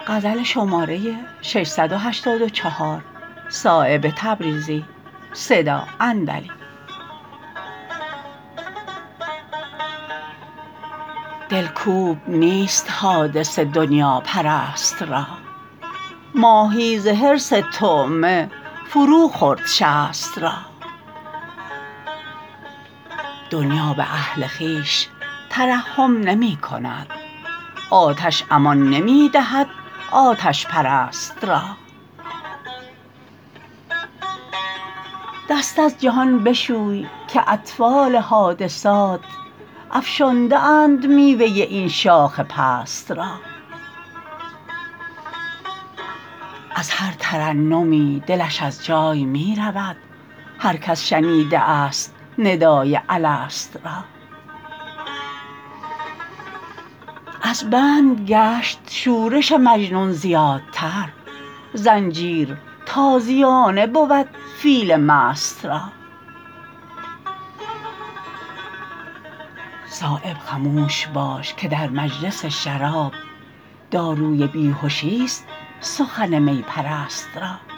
دل کوب نیست حادثه دنیاپرست را ماهی ز حرص طعمه فرو خورد شست را دنیا به اهل خویش ترحم نمی کند آتش امان نمی دهد آتش پرست را دست از جهان بشوی که اطفال حادثات افشانده اند میوه این شاخ پست را از هر ترنمی دلش از جای می رود هر کس شنیده است ندای الست را از بند گشت شورش مجنون زیادتر زنجیر تازیانه بود فیل مست را صایب خموش باش که در مجلس شراب داروی بیهشی است سخن می پرست را